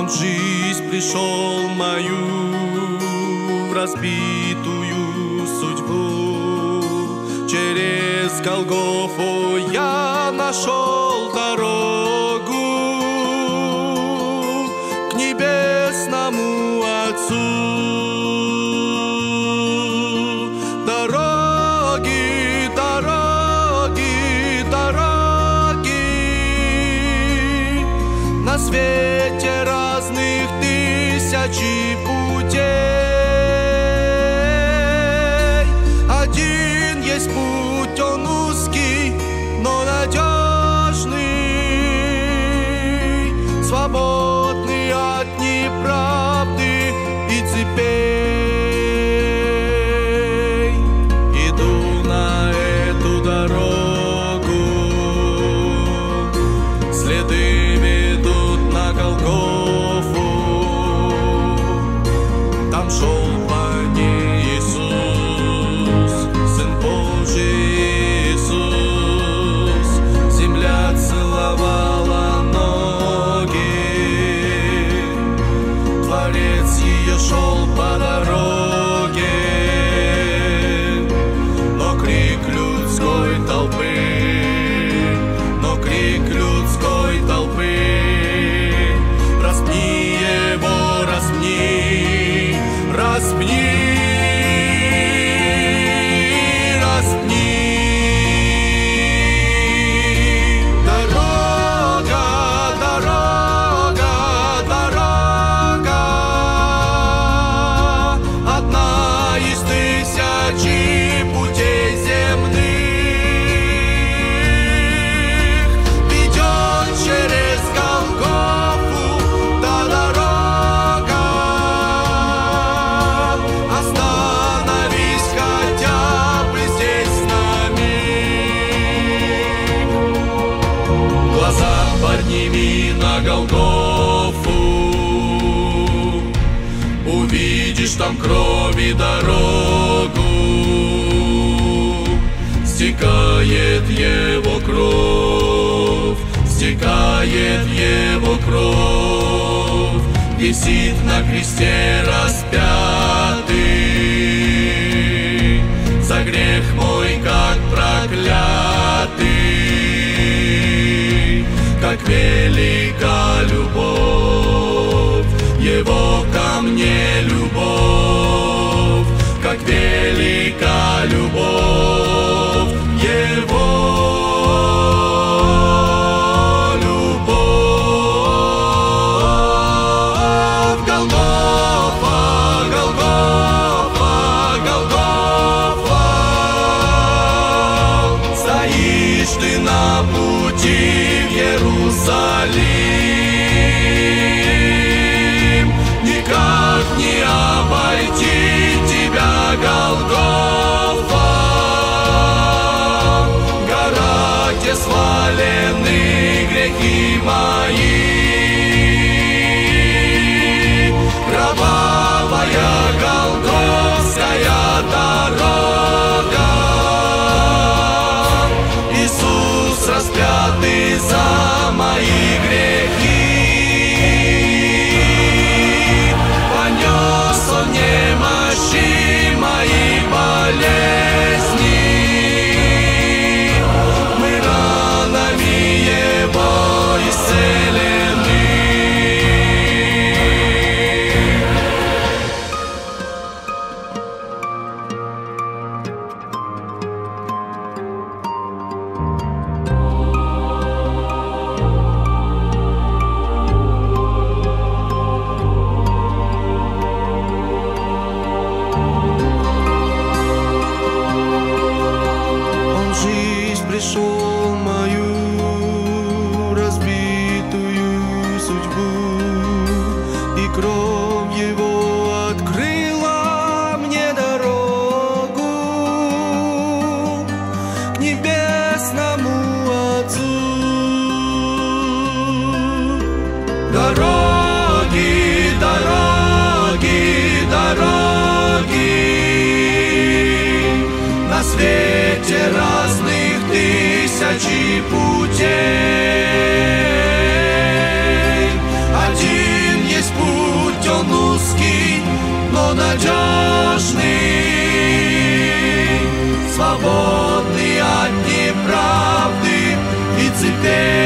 Он в жизнь пришел мою разбитую судьбу. Через Голгофу я нашел дорогу к небесному Отцу. Дороги, дороги, дороги, на свете разных тысячи путей. Один есть путь, он узкий, но надежный, свободный от неправды и цепей. Иду на эту дорогу, следы ведут на Голгофу. Там шел по ней Иисус, Сын Божий Иисус. Земля целовала ноги, Творец ее шел по дороге. Но крик людской толпы, но крик людской толпы: распни его, распни, распни, распни. Дорога, дорога, дорога, одна из тысячи путей земных, ведет через Голгофу. Та дорога, остановись хотя бы здесь на миг. Глаза подними на Голгофу, увидишь там кровь и дорогу. Стекает его кровь, стекает его кровь. Висит на кресте распятый, за грех мой как проклятый. Как велика любовь его ко мне, любовь, как велика любовь его. Любовь. Голгофа, Голгофа, Голгофа. Стоишь ты на пути в Иерусалим, никак не обойти тебя, Голгофа. Гора, где свалены грехи мои, кровавая голгофская дорога. Иисус распятый за мои грехи, понес он немощи мои болезни. Мы ранами его исцелены. Он в жизнь пришел мою разбитую судьбу, и кровь его открыла мне дорогу к небесному Отцу. Дороги, дороги, дороги, на свете разных тысячи путей. Один есть свободный от неправды и цепей